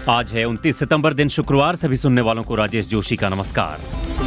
आज है 29 सितंबर दिन शुक्रवार। सभी सुनने वालों को राजेश जोशी का नमस्कार।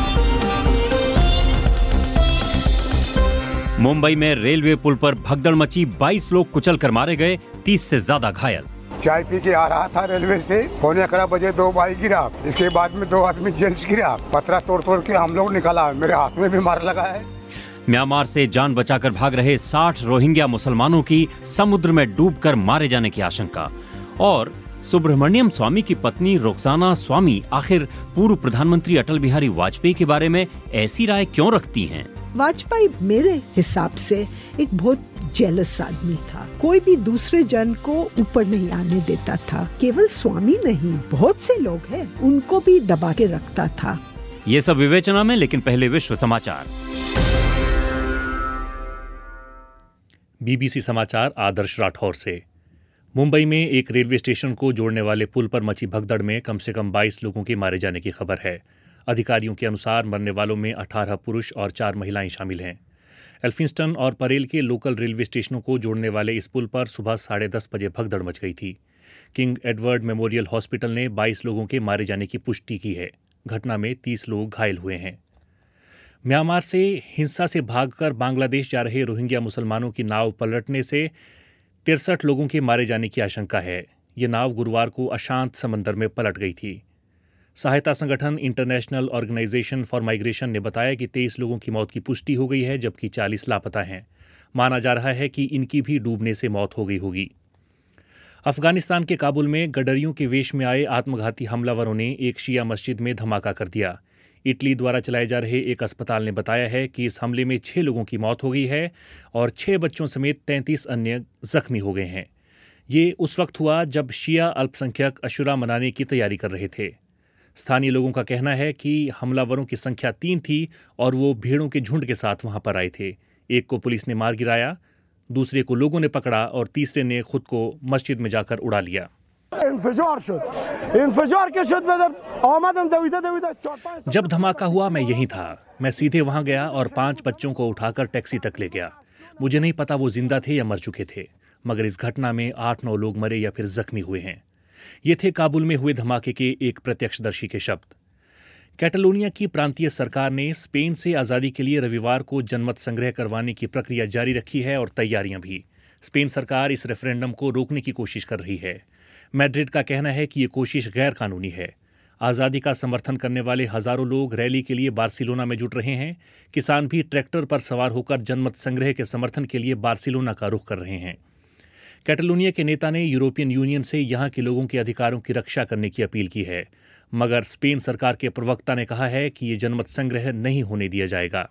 मुंबई में रेलवे पुल पर भगदड़ मची, 22 लोग कुचल कर मारे गए, 30 से ज्यादा घायल। चाय पी के आ रहा था रेलवे से, 11:15 बजे 2 बाइक गिरा, इसके बाद में 2 आदमी जेंट्स गिरा, पत्थर तोड़ के हम लोग निकाला, मेरे हाथ में भी मार लगा है। म्यांमार से जान बचाकर भाग रहे 60 रोहिंग्या मुसलमानों की समुद्र में डूबकर मारे जाने की आशंका। और सुब्रमण्यम स्वामी की पत्नी रोक्साना स्वामी आखिर पूर्व प्रधानमंत्री अटल बिहारी वाजपेयी के बारे में ऐसी राय क्यों रखती हैं? वाजपेयी मेरे हिसाब से एक बहुत जेलस आदमी था। कोई भी दूसरे जन को ऊपर नहीं आने देता था। केवल स्वामी नहीं, बहुत से लोग हैं, उनको भी दबा के रखता था। ये सब विवेचना में, लेकिन पहले विश्व समाचार। बीबीसी समाचार आदर्श राठौर से। मुंबई में एक रेलवे स्टेशन को जोड़ने वाले पुल पर मची भगदड़ में कम से कम 22 लोगों के मारे जाने की खबर है। अधिकारियों के अनुसार मरने वालों में 18 पुरुष और 4 महिलाएं शामिल हैं। एल्फिंस्टन और परेल के लोकल रेलवे स्टेशनों को जोड़ने वाले इस पुल पर सुबह 10:30 बजे भगदड़ मच गई थी। किंग एडवर्ड मेमोरियल हॉस्पिटल ने 22 लोगों के मारे जाने की पुष्टि की है। घटना में 30 लोग घायल हुए हैं। म्यांमार से हिंसा से भागकर बांग्लादेश जा रहे रोहिंग्या मुसलमानों की नाव पलटने से 63 लोगों के मारे जाने की आशंका है। ये नाव गुरुवार को अशांत समंदर में पलट गई थी। सहायता संगठन इंटरनेशनल ऑर्गेनाइजेशन फॉर माइग्रेशन ने बताया कि 23 लोगों की मौत की पुष्टि हो गई है, जबकि 40 लापता हैं। माना जा रहा है कि इनकी भी डूबने से मौत हो गई होगी। अफगानिस्तान के काबुल में गडरियों के वेश में आए आत्मघाती हमलावरों ने एक शिया मस्जिद में धमाका कर दिया। इटली द्वारा चलाए जा रहे एक अस्पताल ने बताया है कि इस हमले में 6 लोगों की मौत हो गई है और 6 बच्चों समेत 33 अन्य जख्मी हो गए हैं। ये उस वक्त हुआ जब शिया अल्पसंख्यक अशुरा मनाने की तैयारी कर रहे थे। स्थानीय लोगों का कहना है कि हमलावरों की संख्या 3 थी और वो भेड़ों के झुंड के साथ वहां पर आए थे। एक को पुलिस ने मार गिराया, दूसरे को लोगों ने पकड़ा और तीसरे ने खुद को मस्जिद में जाकर उड़ा लिया। जब धमाका हुआ मैं यहीं था। मैं सीधे वहां गया और 5 बच्चों को उठाकर टैक्सी तक ले गया। मुझे नहीं पता वो जिंदा थे या मर चुके थे, मगर इस घटना में 8-9 लोग मरे या फिर जख्मी हुए हैं। ये थे काबुल में हुए धमाके के एक प्रत्यक्षदर्शी के शब्द। कैटलोनिया की प्रांतीय सरकार ने स्पेन से आज़ादी के लिए रविवार को जनमत संग्रह करवाने की प्रक्रिया जारी रखी है और तैयारियां भी। स्पेन सरकार इस रेफरेंडम को रोकने की कोशिश कर रही है। मैड्रिड का कहना है कि ये कोशिश गैर कानूनी है। आज़ादी का समर्थन करने वाले हजारों लोग रैली के लिए बार्सिलोना में जुट रहे हैं। किसान भी ट्रैक्टर पर सवार होकर जनमत संग्रह के समर्थन के लिए बार्सिलोना का रुख कर रहे हैं। कैटलोनिया के नेता ने यूरोपियन यूनियन से यहाँ के लोगों के अधिकारों की रक्षा करने की अपील की है, मगर स्पेन सरकार के प्रवक्ता ने कहा है कि ये जनमत संग्रह नहीं होने दिया जाएगा।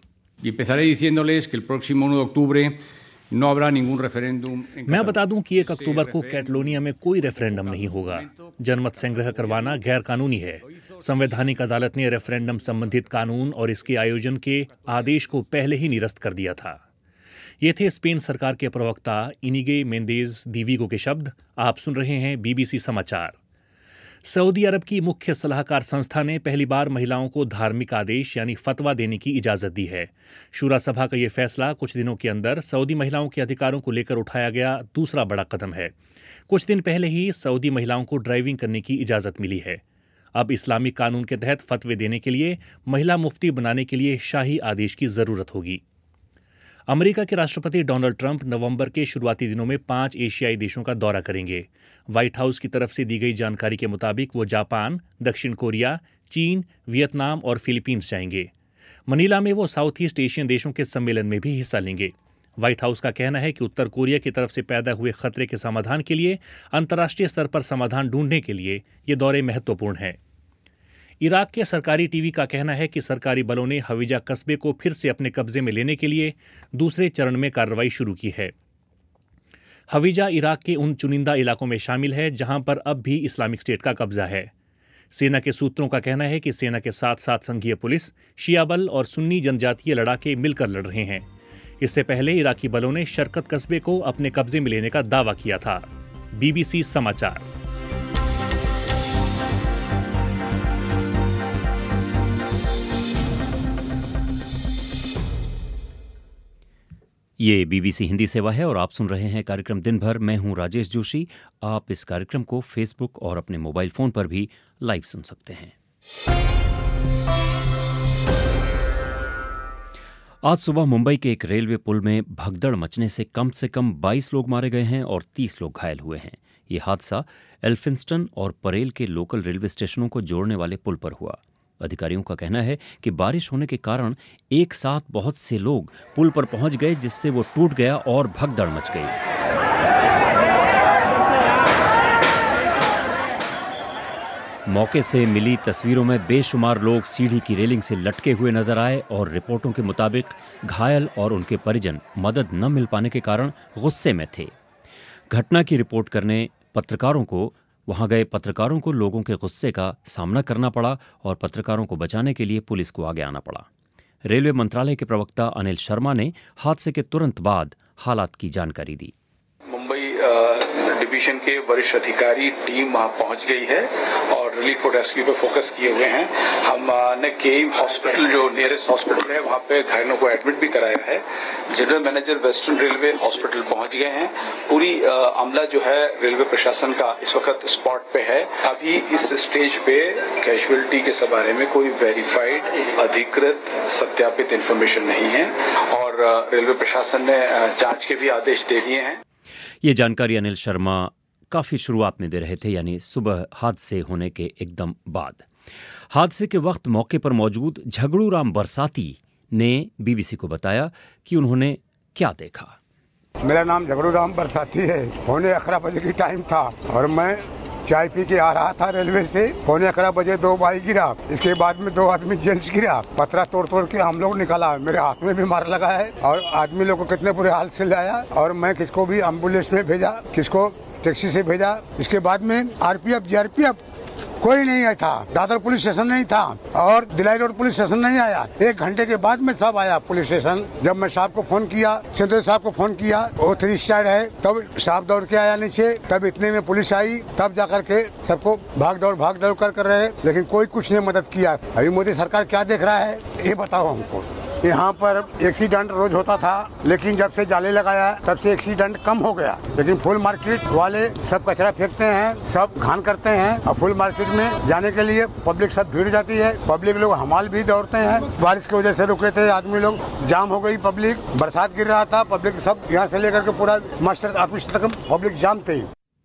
मैं बता दूं कि 1 अक्टूबर को कैटलोनिया में कोई रेफरेंडम नहीं होगा। जनमत संग्रह करवाना गैर कानूनी है। संवैधानिक अदालत ने रेफरेंडम संबंधित कानून और इसके आयोजन के आदेश को पहले ही निरस्त कर दिया था। ये थे स्पेन सरकार के प्रवक्ता इनिगे मेंदेज दीविगो के शब्द। आप सुन रहे हैं बीबीसी समाचार। सऊदी अरब की मुख्य सलाहकार संस्था ने पहली बार महिलाओं को धार्मिक आदेश यानी फतवा देने की इजाजत दी है। शूरा सभा का ये फैसला कुछ दिनों के अंदर सऊदी महिलाओं के अधिकारों को लेकर उठाया गया दूसरा बड़ा कदम है। कुछ दिन पहले ही सऊदी महिलाओं को ड्राइविंग करने की इजाजत मिली है। अब इस्लामिक कानून के तहत फतवे देने के लिए महिला मुफ्ती बनाने के लिए शाही आदेश की जरूरत होगी। अमेरिका के राष्ट्रपति डोनाल्ड ट्रंप नवंबर के शुरुआती दिनों में 5 एशियाई देशों का दौरा करेंगे। व्हाइट हाउस की तरफ से दी गई जानकारी के मुताबिक वो जापान, दक्षिण कोरिया, चीन, वियतनाम और फिलीपींस जाएंगे। मनीला में वो साउथ ईस्ट एशियन देशों के सम्मेलन में भी हिस्सा लेंगे। व्हाइट हाउस का कहना है कि उत्तर कोरिया की तरफ से पैदा हुए खतरे के समाधान के लिए अंतर्राष्ट्रीय स्तर पर समाधान ढूंढने के लिए ये दौरे महत्वपूर्ण हैं। इराक के सरकारी टीवी का कहना है कि सरकारी बलों ने हवीजा कस्बे को फिर से अपने कब्जे में लेने के लिए दूसरे चरण में कार्रवाई शुरू की है। हवीजा इराक के उन चुनिंदा इलाकों में शामिल है जहां पर अब भी इस्लामिक स्टेट का कब्जा है। सेना के सूत्रों का कहना है कि सेना के साथ साथ संघीय पुलिस, शिया बल और सुन्नी जनजातीय लड़ाके मिलकर लड़ रहे हैं। इससे पहले इराकी बलों ने शरकत कस्बे को अपने कब्जे में लेने का दावा किया था। बीबीसी समाचार। ये बीबीसी हिंदी सेवा है और आप सुन रहे हैं कार्यक्रम दिन भर। मैं हूं राजेश जोशी। आप इस कार्यक्रम को फेसबुक और अपने मोबाइल फोन पर भी लाइव सुन सकते हैं। आज सुबह मुंबई के एक रेलवे पुल में भगदड़ मचने से कम 22 लोग मारे गए हैं और 30 लोग घायल हुए हैं। ये हादसा एल्फिंस्टन और परेल के लोकल रेलवे स्टेशनों को जोड़ने वाले पुल पर हुआ। अधिकारियों का कहना है कि बारिश होने के कारण एक साथ बहुत से लोग पुल पर पहुंच गए, जिससे वो टूट गया और भगदड़ मच गई। मौके से मिली तस्वीरों में बेशुमार लोग सीढ़ी की रेलिंग से लटके हुए नजर आए और रिपोर्टों के मुताबिक घायल और उनके परिजन मदद न मिल पाने के कारण गुस्से में थे। घटना की रिपोर्ट करने वहां गए पत्रकारों को लोगों के गुस्से का सामना करना पड़ा और पत्रकारों को बचाने के लिए पुलिस को आगे आना पड़ा। रेलवे मंत्रालय के प्रवक्ता अनिल शर्मा ने हादसे के तुरंत बाद हालात की जानकारी दी। डिवीजन के वरिष्ठ अधिकारी टीम वहां पहुंच गई है और रिलीफ और रेस्क्यू पे फोकस किए हुए हैं। हमने केम हॉस्पिटल, जो नियरेस्ट हॉस्पिटल है, वहां पे घायलों को एडमिट भी कराया है। General manager western railway hospital पहुंच गए हैं। पूरी अमला जो है रेलवे प्रशासन का इस वक्त स्पॉट पे है। अभी इस स्टेज पे कैजुअलिटी के बारे में कोई वेरीफाइड, अधिकृत, सत्यापित इंफॉर्मेशन नहीं है और रेलवे प्रशासन ने जांच के भी आदेश दे दिए हैं। ये जानकारी अनिल शर्मा काफी शुरुआत में दे रहे थे, यानी सुबह हादसे होने के एकदम बाद। हादसे के वक्त मौके पर मौजूद झगड़ू राम बरसाती ने बीबीसी को बताया कि उन्होंने क्या देखा। मेरा नाम झगड़ू राम बरसाती है। 11:15 बजे की टाइम था और मैं चाय पी के आ रहा था रेलवे से। 11:15 बजे 2 बाइक गिरा, इसके बाद में 2 आदमी जेंट्स गिरा। पत्थर तोड़ के हम लोग निकाला। मेरे हाथ में भी मार लगा है और आदमी लोग को कितने बुरे हाल से लाया और मैं किसको भी एम्बुलेंस में भेजा, किसको टैक्सी से भेजा। इसके बाद में आरपीएफ, जीआरपीएफ कोई नहीं आया था। दादर पुलिस स्टेशन नहीं था और दिलाई रोड पुलिस स्टेशन नहीं आया। 1 घंटे के बाद में सब आया पुलिस स्टेशन। जब मैं साहब को फोन किया, सिंधु साहब को फोन किया, वो 3 स्टार है, तब साहब दौड़ के आया नीचे। तब इतने में पुलिस आई, तब जाकर के सबको भाग दौड़ कर रहे, लेकिन कोई कुछ नहीं मदद किया। अभी मोदी सरकार क्या देख रहा है ये बताओ हमको। यहाँ पर एक्सीडेंट रोज होता था, लेकिन जब से जाले लगाया तब से एक्सीडेंट कम हो गया। लेकिन फुल मार्केट वाले सब कचरा फेंकते हैं, सब घान करते हैं और फुल मार्केट में जाने के लिए पब्लिक सब भीड़ जाती है। पब्लिक लोग हमाल भी दौड़ते हैं। बारिश की वजह से रुके थे आदमी लोग, जाम हो गई पब्लिक। बरसात गिर रहा था, पब्लिक सब यहाँ से लेकर के पूरा मास्टर ऑफिस तक पब्लिक जाम थे।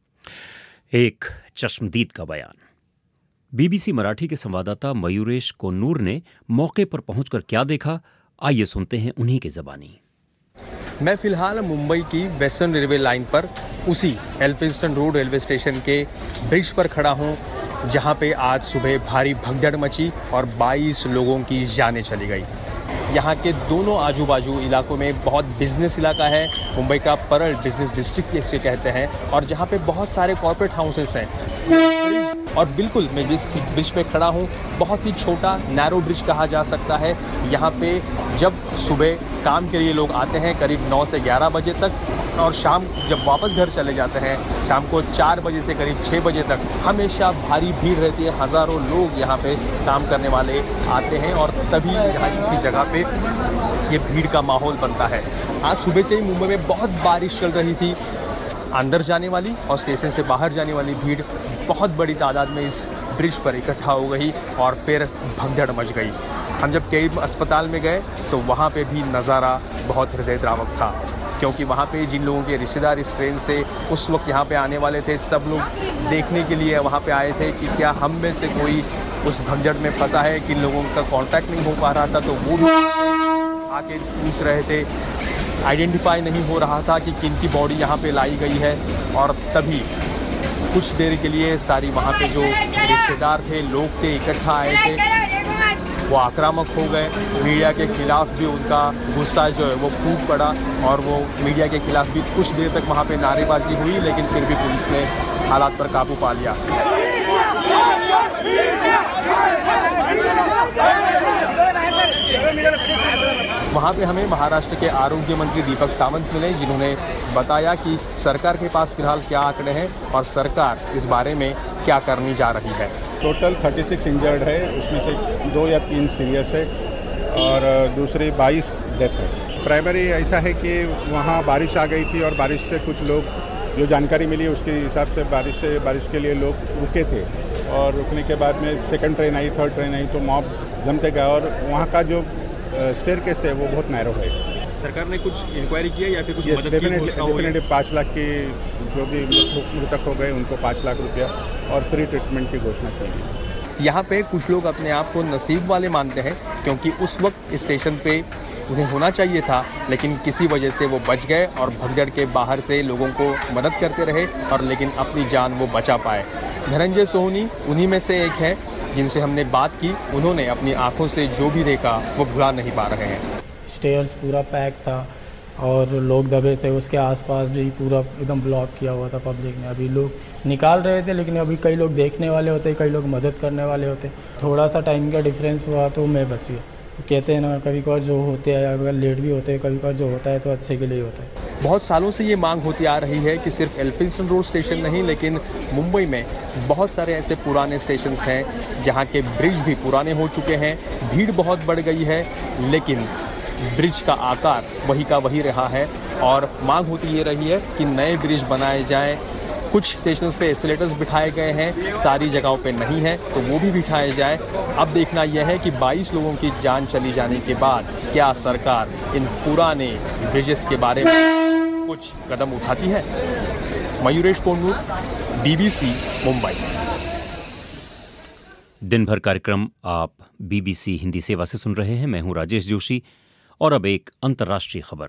एक चश्मदीद का बयान। बीबीसी मराठी के संवाददाता मयूरेश कोन्नूर ने मौके पर पहुंचकर क्या देखा, आइए सुनते हैं उन्हीं की ज़बानी। मैं फिलहाल मुंबई की वेस्टर्न रेलवे लाइन पर उसी एल्फिंस्टन रोड रेलवे स्टेशन के ब्रिज पर खड़ा हूं, जहां पे आज सुबह भारी भगदड़ मची और 22 लोगों की जानें चली गई। यहाँ के दोनों आजू बाजू इलाकों में बहुत बिजनेस इलाका है। मुंबई का परल बिजनेस डिस्ट्रिक्ट इसे कहते हैं और जहाँ पे बहुत सारे कॉर्पोरेट हाउसेस हैं। और बिल्कुल मैं जिस ब्रिज पे खड़ा हूँ, बहुत ही छोटा नैरो ब्रिज कहा जा सकता है। यहाँ पे जब सुबह काम के लिए लोग आते हैं करीब 9 से 11 बजे तक और शाम जब वापस घर चले जाते हैं शाम को 4 बजे से करीब 6 बजे तक हमेशा भारी भीड़ रहती है। हज़ारों लोग यहाँ पे काम करने वाले आते हैं और तभी यहाँ इसी जगह पे ये भीड़ का माहौल बनता है। आज सुबह से ही मुंबई में बहुत बारिश चल रही थी। अंदर जाने वाली और स्टेशन से बाहर जाने वाली भीड़ बहुत बड़ी तादाद में इस ब्रिज पर इकट्ठा हो गई और फिर भगदड़ मच गई। हम जब केम अस्पताल में गए तो वहाँ पे भी नज़ारा बहुत हृदयद्रावक था, क्योंकि वहाँ पे जिन लोगों के रिश्तेदार इस ट्रेन से उस वक्त यहाँ पे आने वाले थे, सब लोग देखने के लिए वहाँ पे आए थे कि क्या हम में से कोई उस भगदड़ में फंसा है। किन लोगों का कांटेक्ट नहीं हो पा रहा था तो वो भी आके पूछ रहे थे। आइडेंटिफाई नहीं हो रहा था कि किन की बॉडी यहाँ पे लाई गई है। और तभी कुछ देर के लिए सारी वहाँ पे जो रिश्तेदार थे, लोग थे, इकट्ठा आए थे, वो आक्रामक हो गए। मीडिया के खिलाफ भी उनका गुस्सा जो है वो फूट पड़ा और वो मीडिया के खिलाफ भी कुछ देर तक वहाँ पे नारेबाजी हुई, लेकिन फिर भी पुलिस ने हालात पर काबू पा लिया। वहाँ पे हमें महाराष्ट्र के आरोग्य मंत्री दीपक सावंत मिले, जिन्होंने बताया कि सरकार के पास फिलहाल क्या आंकड़े हैं और सरकार इस बारे में क्या करनी जा रही है। टोटल 36 इंजर्ड है, उसमें से 2 या 3 सीरियस है और दूसरे 22 डेथ है। प्राइमरी ऐसा है कि वहाँ बारिश आ गई थी और बारिश से कुछ लोग, जो जानकारी मिली उसके हिसाब से बारिश के लिए लोग रुके थे और रुकने के बाद में सेकंड ट्रेन आई, थर्ड ट्रेन आई तो मॉब जमते गया और वहाँ का जो स्टेयरकेस है वो बहुत नैरो है। सरकार ने कुछ इंक्वायरी किया या फिर कुछ मदद की? डेफिनेटली 5 लाख की जो भी मृतक हो गए उनको 5 लाख रुपया और फ्री ट्रीटमेंट की घोषणा की गई। यहाँ पे कुछ लोग अपने आप को नसीब वाले मानते हैं क्योंकि उस वक्त स्टेशन पे उन्हें होना चाहिए था, लेकिन किसी वजह से वो बच गए और भगदड़ के बाहर से लोगों को मदद करते रहे और लेकिन अपनी जान वो बचा पाए। धनंजय सोहनी उन्हीं में से एक है जिनसे हमने बात की। उन्होंने अपनी आंखों से जो भी देखा वो भुला नहीं पा रहे हैं। स्टेयर्स पूरा पैक था और लोग दबे थे, उसके आसपास भी पूरा एकदम ब्लॉक किया हुआ था पब्लिक ने। अभी लोग निकाल रहे थे लेकिन अभी कई लोग देखने वाले होते, कई लोग मदद करने वाले होते। थोड़ा सा टाइम का डिफरेंस हुआ तो मैं बच गया। कहते हैं ना, कभी कभार जो होते हैं अगर लेट भी होते हैं, कभी कभार जो होता है तो अच्छे के लिए होता है। बहुत सालों से ये मांग होती आ रही है कि सिर्फ एल्फिंस्टन रोड स्टेशन नहीं, लेकिन मुंबई में बहुत सारे ऐसे पुराने स्टेशंस हैं जहाँ के ब्रिज भी पुराने हो चुके हैं, भीड़ बहुत बढ़ गई है, लेकिन ब्रिज का आकार वही का वही रहा है और मांग होती ये रही है कि नए ब्रिज बनाए जाएं। कुछ स्टेशंस पे एस्केलेटर्स बिठाए गए हैं, सारी जगहों पे नहीं है तो वो भी बिठाए जाए। अब देखना यह है कि 22 लोगों की जान चली जाने के बाद क्या सरकार इन पुराने ब्रिजेस के बारे में कुछ कदम उठाती है। मयूरेश कोन्नूर, BBC मुंबई। दिन भर कार्यक्रम आप BBC हिंदी सेवा से सुन रहे हैं। मैं हूं राजेश जोशी और अब एक अंतर्राष्ट्रीय खबर।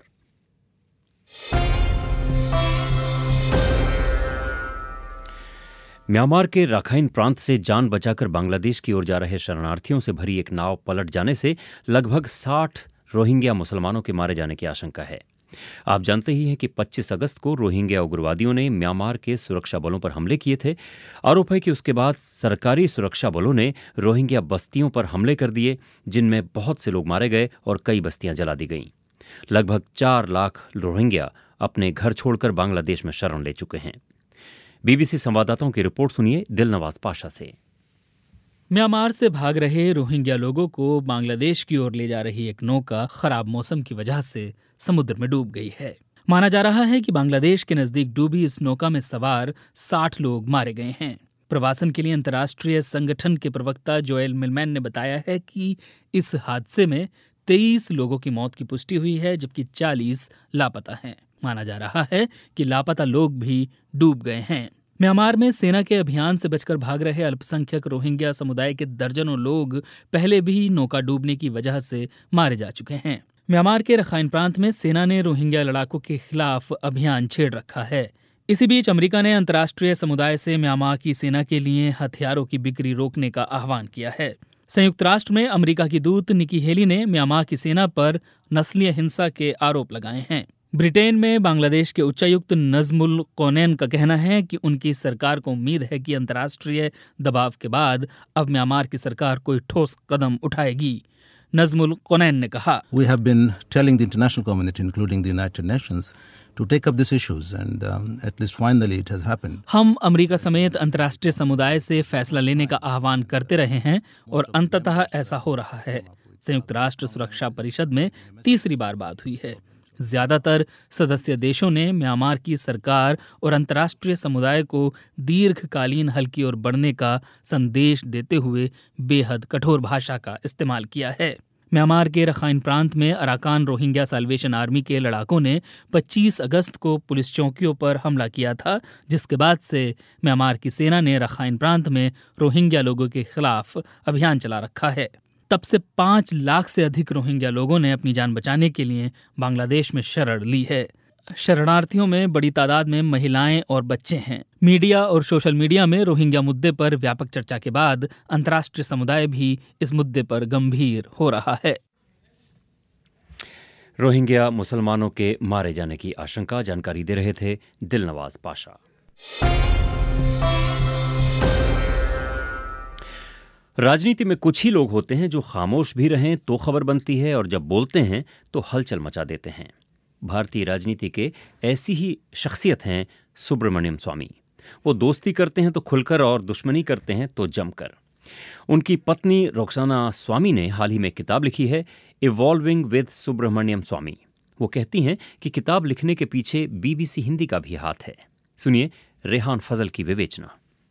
म्यांमार के राखाइन प्रांत से जान बचाकर बांग्लादेश की ओर जा रहे शरणार्थियों से भरी एक नाव पलट जाने से लगभग 60 रोहिंग्या मुसलमानों के मारे जाने की आशंका है। आप जानते ही हैं कि 25 अगस्त को रोहिंग्या उग्रवादियों ने म्यांमार के सुरक्षा बलों पर हमले किए थे। आरोप है कि उसके बाद सरकारी सुरक्षा बलों ने रोहिंग्या बस्तियों पर हमले कर दिए, जिनमें बहुत से लोग मारे गए और कई बस्तियां जला दी गईं। लगभग 4 लाख रोहिंग्या अपने घर छोड़कर बांग्लादेश में शरण ले चुके हैं। BBC संवाददाताओं की रिपोर्ट सुनिए दिलनवाज पाशा से। म्यांमार से भाग रहे रोहिंग्या लोगों को बांग्लादेश की ओर ले जा रही एक नौका खराब मौसम की वजह से समुद्र में डूब गई है। माना जा रहा है कि बांग्लादेश के नजदीक डूबी इस नौका में सवार 60 लोग मारे गए हैं। प्रवासन के लिए अंतर्राष्ट्रीय संगठन के प्रवक्ता जोएल मिलमैन ने बताया है कि इस हादसे में 23 लोगों की मौत की पुष्टि हुई है, जबकि 40 लापता हैं। माना जा रहा है कि लापता लोग भी डूब गए हैं। म्यांमार में सेना के अभियान से बचकर भाग रहे अल्पसंख्यक रोहिंग्या समुदाय के दर्जनों लोग पहले भी नौका डूबने की वजह से मारे जा चुके हैं। म्यांमार के रखाइन प्रांत में सेना ने रोहिंग्या लड़ाकों के खिलाफ अभियान छेड़ रखा है। इसी बीच अमेरिका ने अंतर्राष्ट्रीय समुदाय से म्यांमार की सेना के लिए हथियारों की बिक्री रोकने का आह्वान किया है। संयुक्त राष्ट्र में अमेरिका की दूत निकी हेली ने म्यांमार की सेना पर नस्लीय हिंसा के आरोप लगाए हैं। ब्रिटेन में बांग्लादेश के उच्चायुक्त नजमुल कोनैन का कहना है कि उनकी सरकार को उम्मीद है कि अंतर्राष्ट्रीय दबाव के बाद अब म्यांमार की सरकार कोई ठोस कदम उठाएगी। नजमुल कोनैन ने कहा, We have been telling the international community, including the United Nations, to take up these issues and at least finally it has happened. हम अमेरिका समेत अंतर्राष्ट्रीय समुदाय से फैसला लेने का आह्वान करते रहे हैं और अंततः ऐसा हो रहा है। संयुक्त राष्ट्र सुरक्षा परिषद में तीसरी बार बात हुई है। ज्यादातर सदस्य देशों ने म्यांमार की सरकार और अंतर्राष्ट्रीय समुदाय को दीर्घकालीन हल की ओर बढ़ने का संदेश देते हुए बेहद कठोर भाषा का इस्तेमाल किया है। म्यांमार के रखाइन प्रांत में अराकान रोहिंग्या साल्वेशन आर्मी के लड़ाकों ने 25 अगस्त को पुलिस चौकियों पर हमला किया था, जिसके बाद से म्यांमार की सेना ने रखाइन प्रांत में रोहिंग्या लोगों के खिलाफ अभियान चला रखा है। तब से 5 लाख से अधिक रोहिंग्या लोगों ने अपनी जान बचाने के लिए बांग्लादेश में शरण ली है। शरणार्थियों में बड़ी तादाद में महिलाएं और बच्चे हैं। मीडिया और सोशल मीडिया में रोहिंग्या मुद्दे पर व्यापक चर्चा के बाद अंतर्राष्ट्रीय समुदाय भी इस मुद्दे पर गंभीर हो रहा है। रोहिंग्या मुसलमानों के मारे जाने की आशंका, जानकारी दे रहे थे दिलनवाज पाशा। राजनीति में कुछ ही लोग होते हैं जो खामोश भी रहें तो खबर बनती है और जब बोलते हैं तो हलचल मचा देते हैं। भारतीय राजनीति के ऐसी ही शख्सियत हैं सुब्रमण्यम स्वामी। वो दोस्ती करते हैं तो खुलकर और दुश्मनी करते हैं तो जमकर। उनकी पत्नी रोक्साना स्वामी ने हाल ही में किताब लिखी है इवॉल्विंग विद सुब्रमण्यम स्वामी। वो कहती हैं कि किताब लिखने के पीछे BBC हिंदी का भी हाथ है। सुनिए रेहान फजल की विवेचना।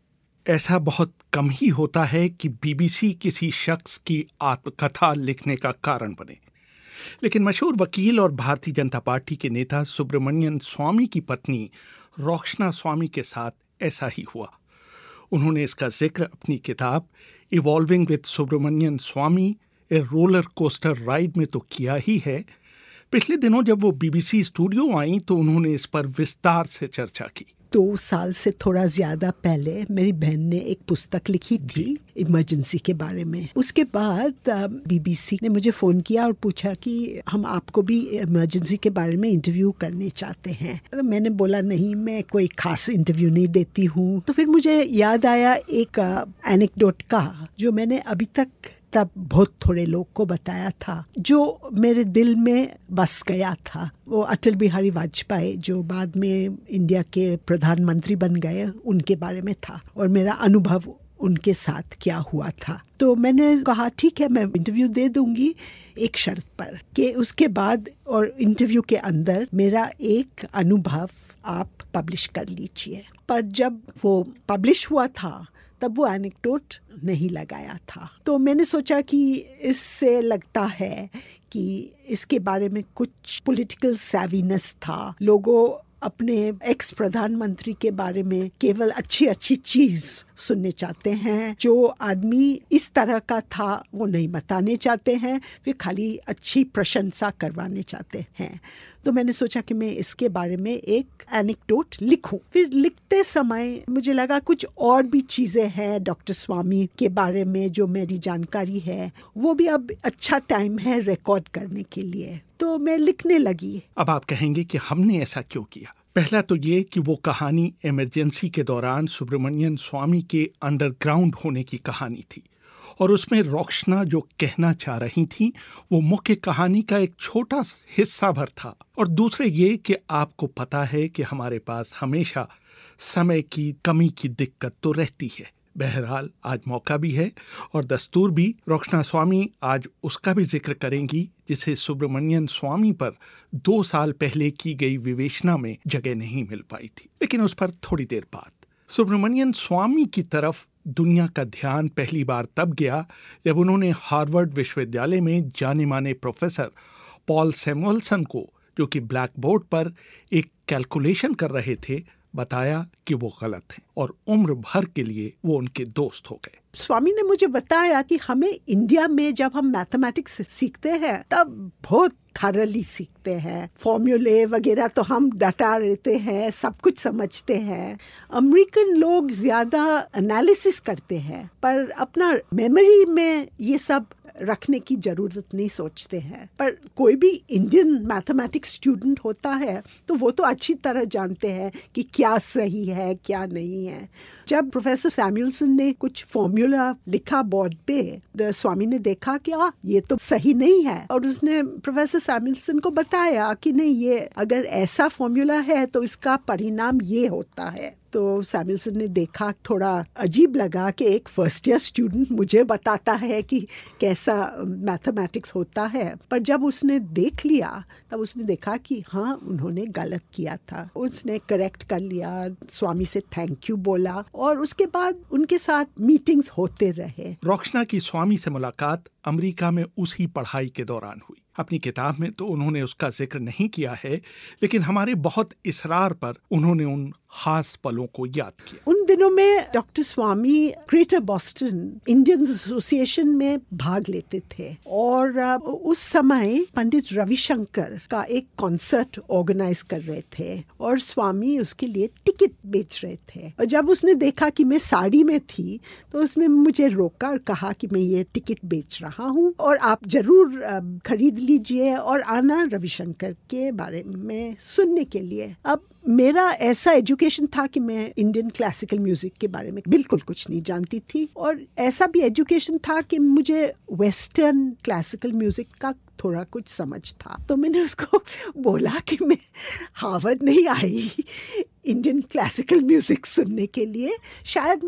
ऐसा बहुत कम ही होता है कि BBC किसी शख्स की आत्मकथा लिखने का कारण बने, लेकिन मशहूर वकील और भारतीय जनता पार्टी के नेता सुब्रमण्यम स्वामी की पत्नी रोक्षना स्वामी के साथ ऐसा ही हुआ। उन्होंने इसका जिक्र अपनी किताब evolving with Subramanian Swamy a roller coaster ride में तो किया ही है। पिछले दिनों जब वो BBC स्टूडियो आई तो उन्होंने इस पर विस्तार से चर्चा की। 2 साल से थोड़ा ज्यादा पहले मेरी बहन ने एक पुस्तक लिखी थी इमरजेंसी के बारे में। उसके बाद BBC ने मुझे फ़ोन किया और पूछा कि हम आपको भी इमरजेंसी के बारे में इंटरव्यू करने चाहते हैं। तो मैंने बोला नहीं, मैं कोई खास इंटरव्यू नहीं देती हूँ। तो फिर मुझे याद आया एक एनेक्डोट का जो मैंने अभी तक तब बहुत थोड़े लोग को बताया था, जो मेरे दिल में बस गया था। वो अटल बिहारी वाजपेयी जो बाद में इंडिया के प्रधानमंत्री बन गए, उनके बारे में था और मेरा अनुभव उनके साथ क्या हुआ था। तो मैंने कहा ठीक है, मैं इंटरव्यू दे दूंगी, एक शर्त पर कि उसके बाद और इंटरव्यू के अंदर मेरा एक अनुभव आप पब्लिश कर लीजिए। पर जब वो पब्लिश हुआ था तब वो एनेक्डोट नहीं लगाया था। तो मैंने सोचा कि इससे लगता है कि इसके बारे में कुछ पॉलिटिकल सैवीनेस था। लोगों अपने एक्स प्रधानमंत्री के बारे में केवल अच्छी अच्छी चीज सुनने चाहते हैं। जो आदमी इस तरह का था वो नहीं बताने चाहते हैं, वे खाली अच्छी प्रशंसा करवाने चाहते हैं। तो मैंने सोचा कि मैं इसके बारे में एक एनेक्डोट लिखूं। फिर लिखते समय मुझे लगा कुछ और भी चीज़ें हैं डॉक्टर स्वामी के बारे में जो मेरी जानकारी है, वो भी अब अच्छा टाइम है रिकॉर्ड करने के लिए। तो मैं लिखने लगी। अब आप कहेंगे कि हमने ऐसा क्यों किया। पहला तो ये कि वो कहानी इमरजेंसी के दौरान सुब्रमण्यम स्वामी के अंडरग्राउंड होने की कहानी थी और उसमें रोक्षना जो कहना चाह रही थी वो मुख्य कहानी का एक छोटा हिस्सा भर था। और दूसरे ये कि आपको पता है कि हमारे पास हमेशा समय की कमी की दिक्कत तो रहती है। बहरहाल आज मौका भी है और दस्तूर भी। रोक्षना स्वामी आज उसका भी जिक्र करेंगी जिसे सुब्रमण्यम स्वामी पर 2 साल पहले की गई विवेचना में जगह नहीं मिल पाई थी, लेकिन उस पर थोड़ी देर बाद। सुब्रमण्यम स्वामी की तरफ दुनिया का ध्यान पहली बार तब गया जब उन्होंने हार्वर्ड विश्वविद्यालय में जाने माने प्रोफेसर पॉल सैमुअल्सन को, जो कि ब्लैक बोर्ड पर एक कैलकुलेशन कर रहे थे, बताया कि वो गलत है और उम्र भर के लिए वो उनके दोस्त हो गए। स्वामी ने मुझे बताया कि हमें इंडिया में जब हम मैथमेटिक्स सीखते हैं तब बहुत थरली सीखते हैं, फॉर्मूले वगैरह तो हम डटा रहते हैं, सब कुछ समझते हैं। अमेरिकन लोग ज्यादा एनालिसिस करते हैं पर अपना मेमोरी में ये सब रखने की जरूरत नहीं सोचते हैं। पर कोई भी इंडियन मैथमेटिक्स स्टूडेंट होता है तो वो तो अच्छी तरह जानते हैं कि क्या सही है क्या नहीं है। जब प्रोफेसर सैमुअल्सन ने कुछ फॉर्मूला लिखा बोर्ड पे, स्वामी ने देखा कि ये तो सही नहीं है और उसने प्रोफेसर सैमुअल्सन को बताया कि नहीं, ये अगर ऐसा फॉर्मूला है तो इसका परिणाम ये होता है। तो सैमुअल्सन ने देखा, थोड़ा अजीब लगा कि एक फर्स्ट ईयर स्टूडेंट मुझे बताता है कि कैसा मैथमेटिक्स होता है। पर जब उसने देख लिया तब उसने देखा कि हाँ, उन्होंने गलत किया था। उसने करेक्ट कर लिया, स्वामी से थैंक यू बोला और उसके बाद उनके साथ मीटिंग्स होते रहे। रोक्षना की स्वामी से मुलाकात अमेरिका में उसी पढ़ाई के दौरान हुई। अपनी किताब में तो उन्होंने उसका जिक्र नहीं किया है, लेकिन हमारे बहुत इसरार पर उन्होंने उन खास पलों को याद किया। उन दिनों में doctor Swami greater Boston Indian association में भाग लेते थे और उस समय पंडित रविशंकर का एक कॉन्सर्ट ऑर्गेनाइज कर रहे थे और स्वामी उसके लिए टिकट बेच रहे थे। और जब उसने देखा कि मैं साड़ी में थी तो उसने मुझे रोका और कहा कि मैं ये टिकट बेच रहा हूँ और आप जरूर खरीद लीजिए और आना रविशंकर के बारे में सुनने के लिए। अब मेरा ऐसा एजुकेशन था कि मैं इंडियन क्लासिकल म्यूजिक के बारे में बिल्कुल कुछ नहीं जानती थी और ऐसा भी एजुकेशन था कि मुझे वेस्टर्न क्लासिकल म्यूजिक का थोड़ा कुछ समझ था। तो मैंने उसको बोला कि मैं हार्वर्ड नहीं आई इंडियन क्लासिकल म्यूजिक सुनने के लिए, शायद मैं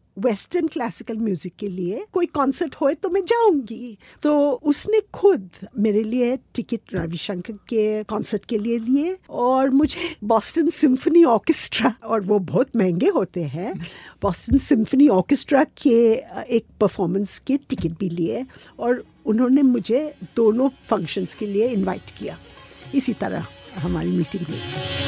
वेस्टर्न क्लासिकल म्यूजिक के लिए कोई कॉन्सर्ट होए तो मैं जाऊंगी। तो उसने खुद मेरे लिए टिकट रविशंकर के कॉन्सर्ट के लिए दिए और मुझे बॉस्टन सिम्फनी ऑर्केस्ट्रा, और वो बहुत महंगे होते हैं, बॉस्टन सिम्फनी ऑर्केस्ट्रा के एक परफॉर्मेंस के टिकट भी लिए और उन्होंने मुझे दोनों फंक्शंस के लिए इनवाइट किया। इसी तरह हमारी मीटिंग हुई।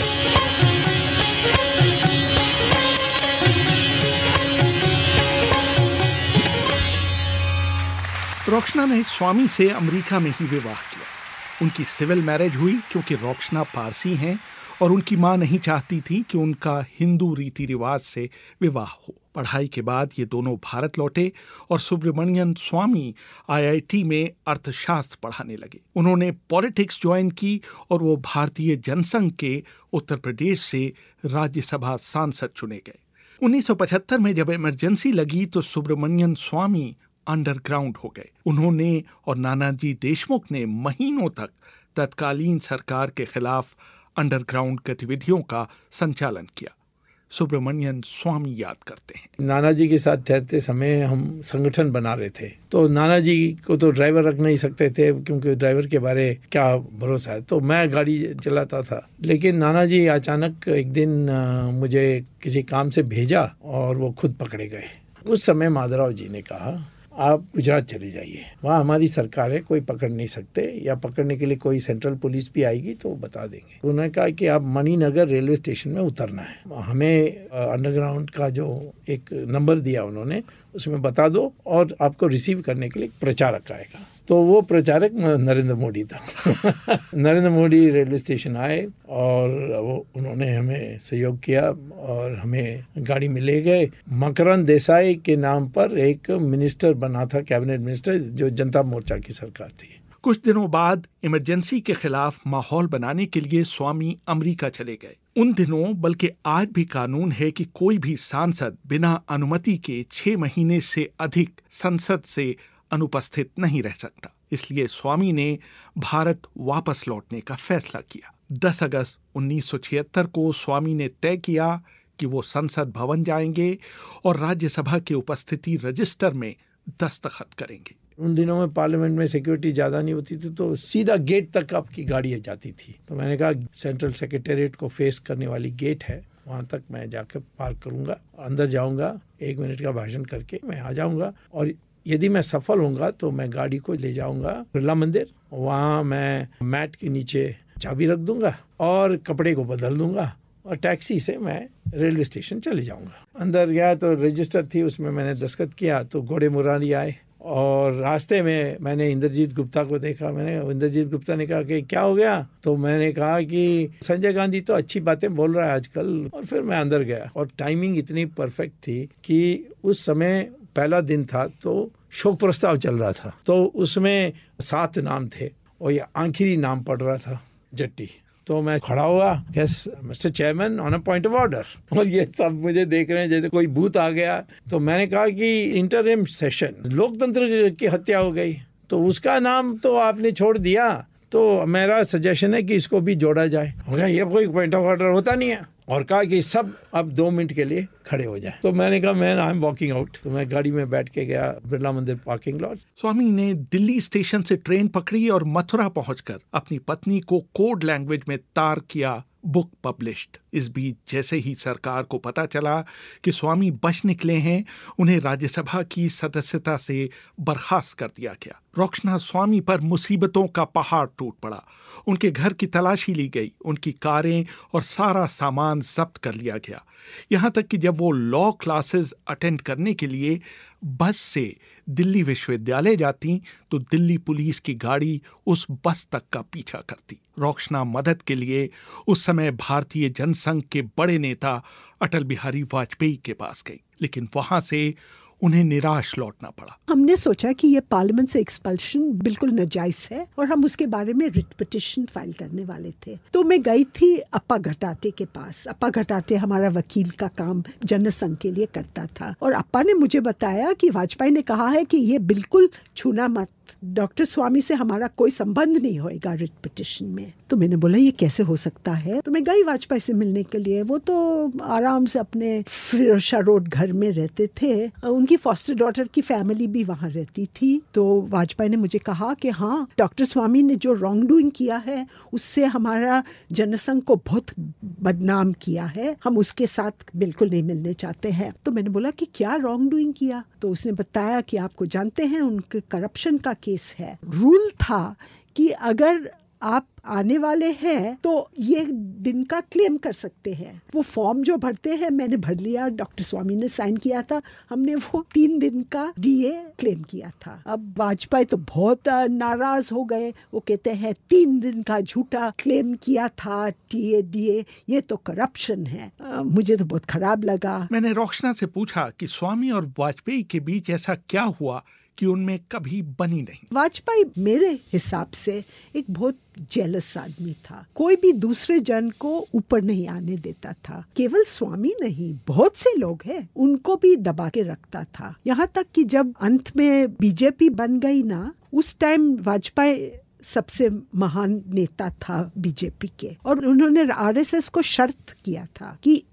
रोक्शना ने स्वामी से अमेरिका में ही विवाह किया। उनकी सिविल मैरिज हुई क्योंकि रोक्शना पारसी हैं और उनकी मां नहीं चाहती थी कि उनका हिंदू रीति रिवाज से विवाह हो। पढ़ाई के बाद ये दोनों भारत लौटे और सुब्रमण्यन स्वामी IIT में अर्थशास्त्र पढ़ाने लगे। उन्होंने पॉलिटिक्स ज्वाइन की और वो भारतीय जनसंघ के उत्तर प्रदेश से राज्यसभा सांसद चुने गए। 1975 में जब इमरजेंसी लगी तो सुब्रमण्यन स्वामी अंडरग्राउंड हो गए। उन्होंने और नानाजी देशमुख ने महीनों तक तत्कालीन सरकार के खिलाफ अंडरग्राउंड गतिविधियों का संचालन किया। सुब्रमण्यन स्वामी याद करते हैं, नानाजी के साथ ठहरते समय हम संगठन बना रहे थे, तो नानाजी को तो ड्राइवर रख नहीं सकते थे क्योंकि ड्राइवर के बारे क्या भरोसा है, तो मैं गाड़ी चलाता था। लेकिन नानाजी अचानक एक दिन मुझे किसी काम से भेजा और वो खुद पकड़े गए। उस समय माधवराव जी ने कहा आप गुजरात चले जाइए, वहाँ हमारी सरकार है, कोई पकड़ नहीं सकते, या पकड़ने के लिए कोई सेंट्रल पुलिस भी आएगी तो बता देंगे। उन्होंने कहा कि आप मणिनगर रेलवे स्टेशन में उतरना है, हमें अंडरग्राउंड का जो एक नंबर दिया उन्होंने उसमें बता दो और आपको रिसीव करने के लिए प्रचारक आएगा। तो वो प्रचारक नरेंद्र मोदी था। नरेंद्र मोदी रेलवे स्टेशन आए और वो उन्होंने हमें सहयोग किया और हमें गाड़ी में ले गए। मकरंद देसाई के नाम पर एक मिनिस्टर बना था, कैबिनेट मिनिस्टर, जो जनता मोर्चा की सरकार थी। कुछ दिनों बाद इमरजेंसी के खिलाफ माहौल बनाने के लिए स्वामी अमेरिका चले गए। उन दिनों बल्कि आज भी कानून है कि कोई भी सांसद बिना अनुमति के 6 महीने से अधिक संसद से अनुपस्थित नहीं रह सकता। इसलिए स्वामी ने भारत वापस लौटने का फैसला किया। 10 अगस्त 1976 को स्वामी ने तय किया कि वो संसद भवन जाएंगे और राज्यसभा की उपस्थिति रजिस्टर में दस्तखत करेंगे। उन दिनों में पार्लियामेंट में सिक्योरिटी ज़्यादा नहीं होती थी, तो सीधा गेट तक आपकी गाड़ी जाती थी। तो मैंने कहा सेंट्रल सेक्रेटेरिएट को फेस करने वाली गेट है, वहाँ तक मैं जाकर पार्क करूँगा, अंदर जाऊँगा, 1 मिनट का भाषण करके मैं आ जाऊँगा और यदि मैं सफल होऊंगा तो मैं गाड़ी को ले जाऊँगा बिरला मंदिर, वहाँ मैं मैट के नीचे चाबी रख दूँगा और कपड़े को बदल दूँगा और टैक्सी से मैं रेलवे स्टेशन चले जाऊँगा। अंदर गया तो रजिस्टर थी, उसमें मैंने दस्तखत किया तो घोड़े मुरारी आए और रास्ते में मैंने इंद्रजीत गुप्ता को देखा। इंद्रजीत गुप्ता ने कहा कि क्या हो गया, तो मैंने कहा कि संजय गांधी तो अच्छी बातें बोल रहा है आजकल। और फिर मैं अंदर गया और टाइमिंग इतनी परफेक्ट थी कि उस समय पहला दिन था तो शोक प्रस्ताव चल रहा था, तो उसमें 7 नाम थे और ये आखिरी नाम पड़ रहा था जट्टी। तो मैं खड़ा हुआ, mister chairman on a point of order, और ये सब मुझे देख रहे हैं जैसे कोई भूत आ गया। तो मैंने कहा कि इंटरिम सेशन, लोकतंत्र की हत्या हो गई, तो उसका नाम तो आपने छोड़ दिया, तो मेरा सजेशन है कि इसको भी जोड़ा जाए। ये कोई पॉइंट ऑफ ऑर्डर होता नहीं है, और कहा कि सब अब 2 मिनट के लिए खड़े हो जाए। तो मैंने कहा man I am walking out. तो मैं गाड़ी में बैठ के गया बिरला मंदिर पार्किंग लॉट। स्वामी ने दिल्ली स्टेशन से ट्रेन पकड़ी और मथुरा पहुंचकर अपनी पत्नी को कोड लैंग्वेज में तार किया, बुक पब्लिश्ड। इस बीच जैसे ही सरकार को पता चला कि स्वामी बच निकले हैं, उन्हें राज्यसभा की सदस्यता से बर्खास्त कर दिया गया। रोक्शना स्वामी पर मुसीबतों का पहाड़ टूट पड़ा। उनके घर की तलाशी ली गई, उनकी कारें और सारा सामान जब्त कर लिया गया। यहाँ तक कि जब वो लॉ क्लासेस अटेंड करने के लिए बस से दिल्ली विश्वविद्यालय जाती तो दिल्ली पुलिस की गाड़ी उस बस तक का पीछा करती। रोक्शना मदद के लिए उस समय भारतीय जनसंघ के बड़े नेता अटल बिहारी वाजपेयी के पास गई, लेकिन वहां से उन्हें निराश लौटना पड़ा। हमने सोचा कि ये पार्लियामेंट से एक्सपल्शन बिल्कुल नाजायज है और हम उसके बारे में रिट पिटिशन फाइल करने वाले थे। तो मैं गई थी अप्पा घटाटे के पास। अप्पा घटाटे हमारा वकील का काम जनसंघ के लिए करता था और अप्पा ने मुझे बताया कि वाजपेयी ने कहा है कि ये बिल्कुल छूना मत, डॉक्टर स्वामी से हमारा कोई संबंध नहीं होएगा रिट पिटिशन में। तो मैंने बोला ये कैसे हो सकता है। तो मैं गई वाजपेयी से मिलने के लिए। वो तो आराम से अपने फिरोजशाह रोड घर में रहते थे। उनकी फॉस्टर डॉटर की फैमिली भी वहाँ रहती थी। तो वाजपेयी ने मुझे कहा कि हाँ, डॉक्टर स्वामी ने जो रॉन्ग डूइंग किया है उससे हमारा जनसंघ को बहुत बदनाम किया है, हम उसके साथ बिल्कुल नहीं मिलने चाहते हैं। तो मैंने बोला कि क्या रॉन्ग डूइंग किया। तो उसने बताया कि आपको जानते हैं उनके करप्शन का केस है। रूल था कि अगर आप आने वाले हैं तो ये दिन का क्लेम कर सकते हैं। वो फॉर्म जो भरते हैं मैंने भर लिया, डॉक्टर स्वामी ने साइन किया था, हमने वो 3 दिन का डीए क्लेम किया था। अब वाजपेयी तो बहुत नाराज हो गए। वो कहते हैं 3 दिन का झूठा क्लेम किया था डीए, ये तो करप्शन है। मुझे तो बहुत खराब लगा। मैंने रोशना से पूछा कि स्वामी और वाजपेयी के बीच ऐसा क्या हुआ कि उनमें कभी बनी नहीं। वाजपेयी मेरे हिसाब से एक बहुत जेलस आदमी था। कोई भी दूसरे जन को ऊपर नहीं आने देता था। केवल स्वामी नहीं, बहुत से लोग हैं उनको भी दबा के रखता था। यहाँ तक कि जब अंत में बीजेपी बन गई ना, उस टाइम वाजपेयी सबसे महान नेता था बीजेपी के। और उन्होंने आरएसएस को शर्त किया था कि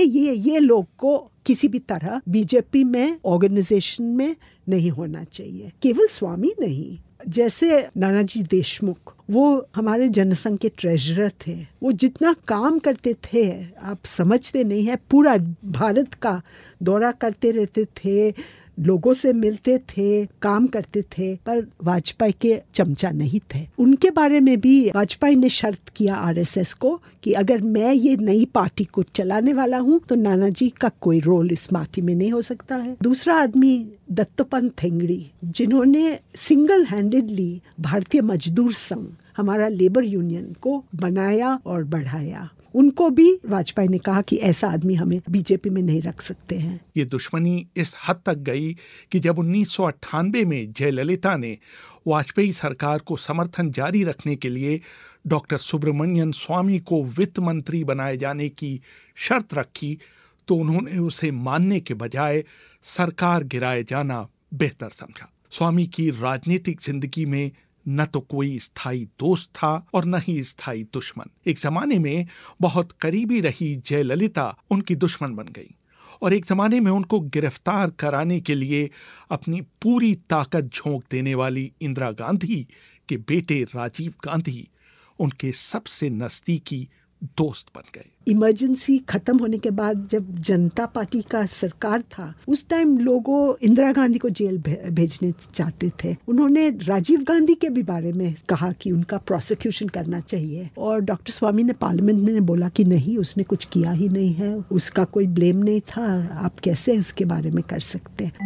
ये लोग को किसी भी तरह बीजेपी में ऑर्गेनाइजेशन में नहीं होना चाहिए। केवल स्वामी नहीं, जैसे नानाजी देशमुख, वो हमारे जनसंघ के ट्रेजरर थे। वो जितना काम करते थे आप समझते नहीं है। पूरा भारत का दौरा करते रहते थे, लोगों से मिलते थे, काम करते थे, पर वाजपेयी के चमचा नहीं थे। उनके बारे में भी वाजपेयी ने शर्त किया आरएसएस को कि अगर मैं ये नई पार्टी को चलाने वाला हूँ तो नानाजी का कोई रोल इस पार्टी में नहीं हो सकता है। दूसरा आदमी दत्तोपंत ठेंगड़ी, जिन्होंने सिंगल हैंडेडली भारतीय मजदूर संघ, हमारा लेबर यूनियन को बनाया और बढ़ाया। उनको भी वाजपेयी ने कहा कि ऐसा आदमी हमें बीजेपी में नहीं रख सकते हैं। ये दुश्मनी इस हद तक गई कि जब 1998 में जयललिता ने वाजपेयी सरकार को समर्थन जारी रखने के लिए डॉक्टर सुब्रमण्यम स्वामी को वित्त मंत्री बनाए जाने की शर्त रखी, तो उन्होंने उसे मानने के बजाय सरकार गिराए जाना बेहतर समझा। स्वामी की राजनीतिक जिंदगी में न तो कोई स्थायी दोस्त था और न ही स्थायी दुश्मन। एक जमाने में बहुत करीबी रही जयललिता उनकी दुश्मन बन गई और एक जमाने में उनको गिरफ्तार कराने के लिए अपनी पूरी ताकत झोंक देने वाली इंदिरा गांधी के बेटे राजीव गांधी उनके सबसे नजदीकी दोस्त बन गए। इमरजेंसी खत्म होने के बाद जब जनता पार्टी का सरकार था, उस टाइम लोगों इंदिरा गांधी को जेल भेजने चाहते थे। उन्होंने राजीव गांधी के भी बारे में कहा कि उनका प्रोसिक्यूशन करना चाहिए, और डॉक्टर स्वामी ने पार्लियामेंट में बोला कि नहीं, उसने कुछ किया ही नहीं है, उसका कोई ब्लेम नहीं था, आप कैसे उसके बारे में कर सकते हैं।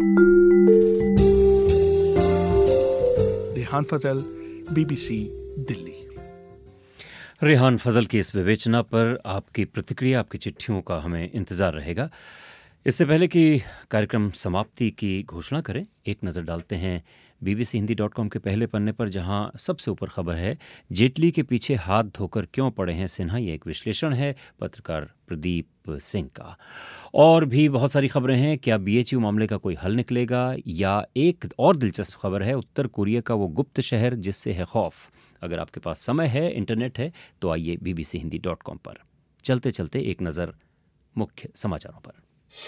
रेहान फजल, BBC, दिल्ली। रेहान फजल की इस विवेचना पर आपकी प्रतिक्रिया, आपकी चिट्ठियों का हमें इंतज़ार रहेगा। इससे पहले कि कार्यक्रम समाप्ति की घोषणा करें, एक नज़र डालते हैं bbchindi.com के पहले पन्ने पर, जहां सबसे ऊपर खबर है जेटली के पीछे हाथ धोकर क्यों पड़े हैं सिन्हा। ये एक विश्लेषण है पत्रकार प्रदीप सिंह का। और भी बहुत सारी खबरें हैं। क्या BHU मामले का कोई हल निकलेगा, या एक और दिलचस्प खबर है उत्तर कोरिया का वो गुप्त शहर जिससे है खौफ। अगर आपके पास समय है, इंटरनेट है, तो आइए bbchindi.com पर। चलते चलते एक नज़र मुख्य समाचारों पर।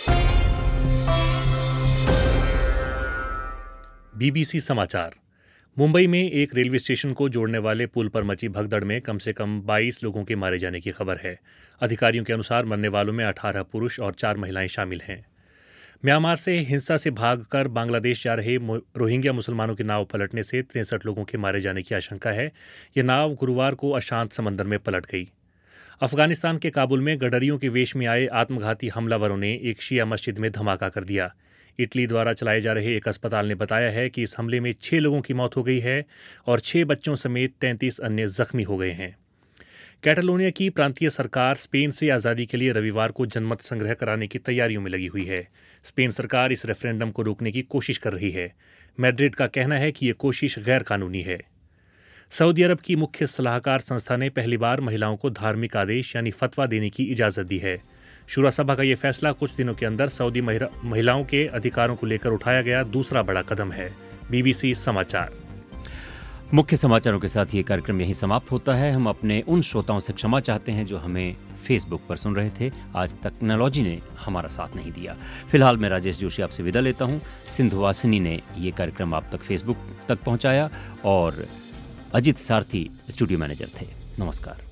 BBC समाचार। मुंबई में एक रेलवे स्टेशन को जोड़ने वाले पुल पर मची भगदड़ में कम से कम 22 लोगों के मारे जाने की खबर है। अधिकारियों के अनुसार मरने वालों में 18 पुरुष और 4 महिलाएं शामिल हैं। म्यांमार से हिंसा से भागकर बांग्लादेश जा रहे रोहिंग्या मुसलमानों की नाव पलटने से 63 लोगों के मारे जाने की आशंका है। ये नाव गुरुवार को अशांत समंदर में पलट गई। अफगानिस्तान के काबुल में गडरियों के वेश में आए आत्मघाती हमलावरों ने एक शिया मस्जिद में धमाका कर दिया। इटली द्वारा चलाए जा रहे एक अस्पताल ने बताया है कि इस हमले में 6 लोगों की मौत हो गई है और 6 बच्चों समेत 33 अन्य जख्मी हो गए हैं। कैटालोनिया की प्रांतीय सरकार स्पेन से आज़ादी के लिए रविवार को जनमत संग्रह कराने की तैयारियों में लगी हुई है। स्पेन सरकार इस रेफरेंडम को रोकने की कोशिश कर रही है। मैड्रिड का कहना है कि ये कोशिश गैर कानूनी है। सऊदी अरब की मुख्य सलाहकार संस्था ने पहली बार महिलाओं को धार्मिक आदेश यानी फतवा देने की इजाज़त दी है। शूरा सभा का ये फैसला कुछ दिनों के अंदर सऊदी महिलाओं के अधिकारों को लेकर उठाया गया दूसरा बड़ा कदम है। BBC समाचार। मुख्य समाचारों के साथ ये कार्यक्रम यहीं समाप्त होता है। हम अपने उन श्रोताओं से क्षमा चाहते हैं जो हमें फेसबुक पर सुन रहे थे। आज टेक्नोलॉजी ने हमारा साथ नहीं दिया। फिलहाल मैं राजेश जोशी आपसे विदा लेता हूँ। सिंधुवासिनी ने ये कार्यक्रम आप तक फेसबुक तक पहुँचाया और अजित सारथी स्टूडियो मैनेजर थे। नमस्कार।